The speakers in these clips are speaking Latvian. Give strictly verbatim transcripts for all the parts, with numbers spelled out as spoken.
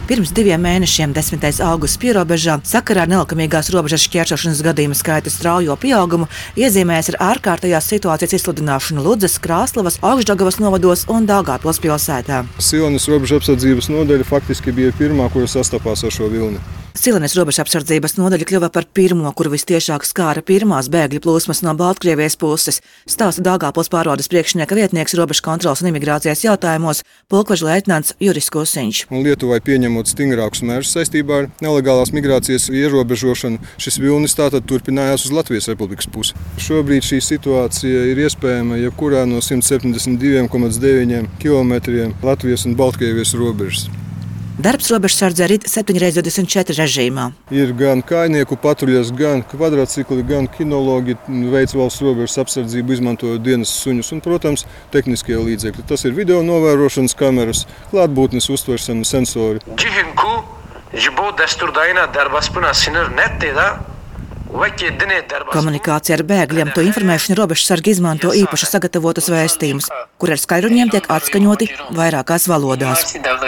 Pirms diviem mēnešiem, desmitais augusts pierobežā, sakarā ar nelikumīgās robežas šķērsošanas gadījumu skaita straujo pieaugumu, iezīmējas ar ārkārtējās situācijas izsludināšanu Ludzas, Krāslavas, Augšdaugavas novados un Daugavpils pilsētā. Silnes robežu apsardzības nodaļa faktiski bija pirmā, kura sastapās ar šo vilni. Silnes robežu apsardzības nodaļa kļuva par pirmo, kuru vistiešāk skāra pirmās bēgļu plūsmas no Baltkrievijas puses, stāsta Daugavpils pārvaldes priekšnieka vietnieks robežu kontroles un imigrācijas jautājumos pulkveža leitnants Juris Kusiņš. Lietuvai pieņemot stingrākus mērus saistībā ar nelegālās migrācijas ierobežošanu, šis vilnis tātad turpinājās uz Latvijas Republikas pusi. Šobrīd šī situācija ir iespējama jebkurā no simt septiņdesmit diviem komats deviņiem kilometriem Latvijas un Baltkrievijas robežas. Darbs robežsardzē rit septiņi reiz divdesmit četri režīmā. Ir gan kājnieku patruļas, gan kvadrātcikli, gan kinologi, veic valsts robežas apsardzību, izmantojot dienas suņus un, protams, tehniskie līdzekļi. Tas ir video novērošanas kameras, klātbūtnes uztveršana sensori. Komunikācija ar bēgļiem, to informēšanu robežsargi izmanto īpaši sagatavotus vēstījumus, kur ar skaļruņiem tiek atskaņoti vairākās valodās.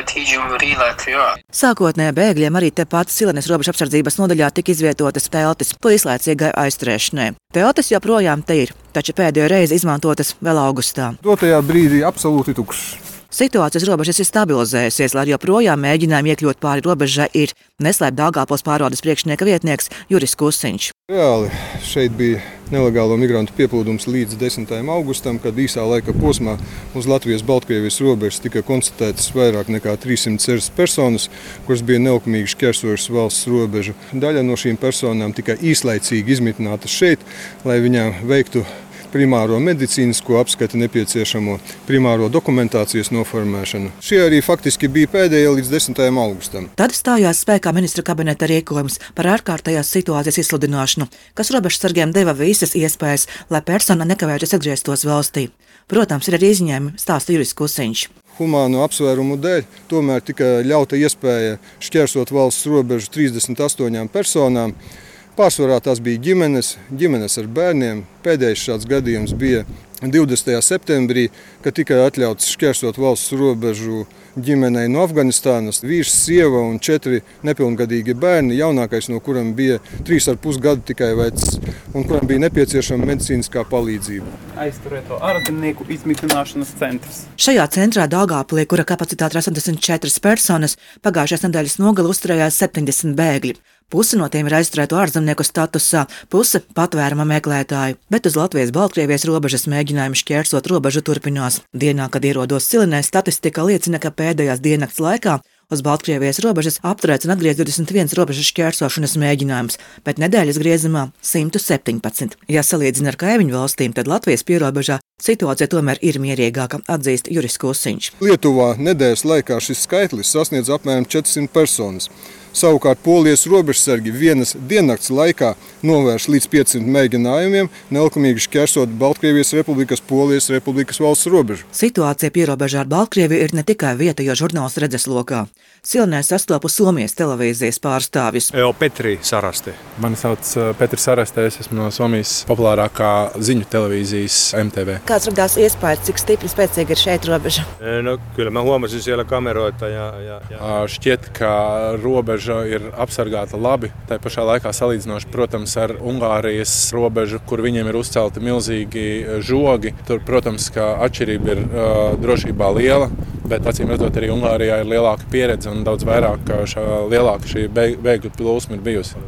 Sākotnēji bēgļiem arī tepat Silnes robežu apsardzības nodaļā tika izvietotas teltis po īslaicīgai aizturēšanai. Teltis joprojām te ir, taču pēdējo reizi izmantotas vēl augustā. Dotajā brīdī absolūti tukšs. Situācijas robežas ir stabilizējusies, lai joprojām mēģinājumi iekļūt pāri robežai ir, neslēp Daugavpils pārvaldes priekšnieka vietnieks Juris Kusiņš. Reāli šeit bija nelegālo migrantu pieplūdums līdz desmitajam augustam, kad īsā laika posmā uz Latvijas-Baltkrievijas robežas tika konstatētas vairāk nekā trīssimt sešas personas, kuras bija nelikumīgi šķērsojušas valsts robežu. Daļa no šīm personām tika īslaicīgi izmitinātas šeit, lai viņām veiktu primāro medicīnisko apskati, nepieciešamo primāro dokumentācijas noformēšanu. Šie arī faktiski bija pēdējie līdz desmitajam augustam. Tad stājās spēkā ministra kabineta rīkojums par ārkārtējās situācijas izsludināšanu, kas robežsargiem deva visas iespējas, lai persona nekavējoties atgrieztos valstī. Protams, ir arī izņēmumi, stāsta Juris Kusiņš. Humāno apsvērumu dēļ tomēr tika ļauta iespēja šķērsot valsts robežu trīsdesmit astoņām personām. Pārsvarā tās bija ģimenes, ģimenes ar bērniem. Pēdējais šāds gadījums bija divdesmitajā septembrī, kad tika atļauts šķērsot valsts robežu ģimenei no Afganistānas. Vīrs, sieva un četri nepilngadīgi bērni, jaunākais no kuriem bija trīs ar pus gadu tikai vecs, un kuram bija nepieciešama medicīniskā palīdzība. Aizturēto ārzemnieku izmitināšanas centrs. Šajā centrā Daugavpilī, kura kapacitāte ir astoņdesmit četras personas, pagājušās nedēļas nogali uzturējās septiņdesmit bēgļi. Puse no tiem ir aizturēto ārzemnieku statusā, puse patvēruma meklētāju, bet uz Latvijas-Baltkrievijas robežas mēģinājumi šķērsot robežu turpinās. Dienā, kad ierodos Silinē, statistika liecina, ka pēdējās diennakts laikā uz Baltkrievijas robežas apturēts un atgriezts divdesmit viens robežas šķērsošanas mēģinājums, bet nedēļas griezumā simt septiņpadsmit. Ja salīdzina ar kaimiņu valstīm, tad Latvijas pierobežā situācija tomēr ir mierīgāka, atzīst Juris Kusiņš. Lietuvā nedēļas laikā šis skaitlis sasniedz apmēram četrsimt personas. Savukārt Polijas robežsargi vienas diennakts laikā novērš līdz piecsimt mēģinājumiem nelikumīgi šķērsot Baltkrievijas Republikas, Polijas Republikas valsts robežu. Situācija pierobežā ar Baltkrieviju ir ne tikai vietējo žurnālistu redzeslokā. Silnē sastopu Somijas televīzijas pārstāvjus. Jo Petri Saraste. Mani sauc Petri Saraste, es esmu no Somijas populārākā ziņu televīzijas M T V. Kāds radās iespējas, cik stipri spēcīga ir šeit robeža? No, kyllä mä huomasin siellä kameroita ja, ja, ja. Šķiet, ka robeža ir apsargāta labi. Tā pašā laikā salīdzinoši, protams, ar Ungārijas robežu, kur viņiem ir uzcelti milzīgi žogi. Tur, protams, ka atšķirība ir uh, drošībā liela, bet acīm redzot arī Ungārijā ir lielāka pieredze un daudz vairāk šā, lielāka šī bēgļu plūsma ir bijusi.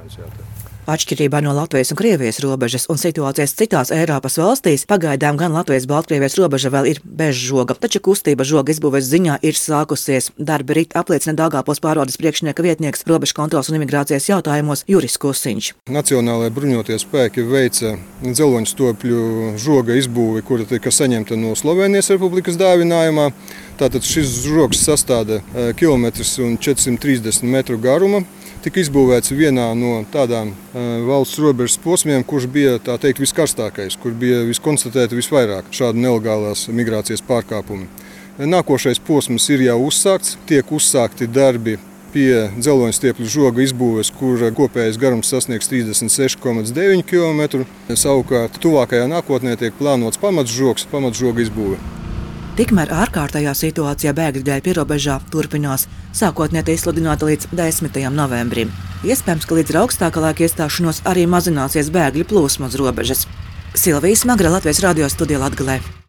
Atšķirībā no Latvijas un Krievijas robežas un situācijas citās Eiropas valstīs, pagaidām gan Latvijas-Baltkrievijas robeža vēl ir bez žoga, taču kustība žoga izbūves ziņā ir sākusies. Darba rit apliecina Daugavpils pārvaldes priekšnieka vietnieks robežu kontroles un imigrācijas jautājumos Juris Kusiņš. Nacionālajie bruņotie spēki veica dzeloņstopļu žoga izbūvi, kura tika saņemta no Slovēnijas Republikas dāvinājumā. Tātad šis žogs sastāda kilometrs un četrsimt trīsdesmit metru garuma. Tika izbūvēts vienā no tādām uh, valsts robežas posmiem, kurš bija tā teikt viskarstākais, kur bija viskonstatēti visvairāk šādu nelegālās migrācijas pārkāpumi. Nākošais posms ir jau uzsākts, tiek uzsākti darbi pie dzeloņstiepļu žoga izbūves, kur kopējais garums sasniegs trīsdesmit seši komats deviņi kilometri. Savukārt tuvākajā nākotnē tiek plānots pamatsžogs, pamatsžoga izbūve. Tikmēr ārkārtējā situācijā bēgļu dēļ pierobežā turpinās, sākotnēji izsludināta līdz desmitajam novembrim. Iespējams, ka līdz ar augstākā laika iestāšanos arī mazināsies bēgļu plūsma uz robežas. Silvija Smagra, Latvijas radio studija Latgalē.